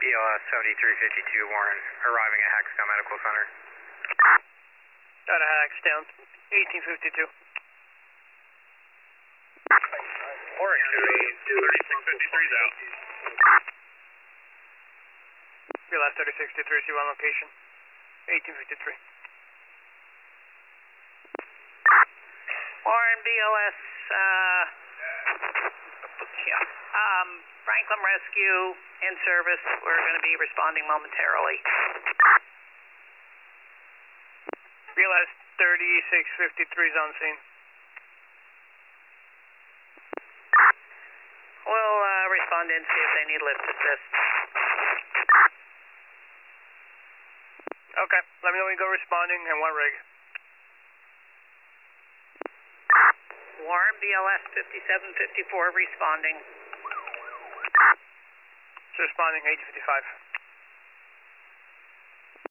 BLS 7352 Warren, arriving at Hexcom Medical Center. Out of Hax, down 1852. Warren, 3653's out. BLS 3653, C1 location, 1853. Warren, BLS, Franklin Rescue in service. We're going to be responding momentarily. BLS 3653's on scene. We'll respond in, see if they need lift assist. Okay, let me know when you go responding and what rig. Warren, BLS 5754 responding. It's responding 855.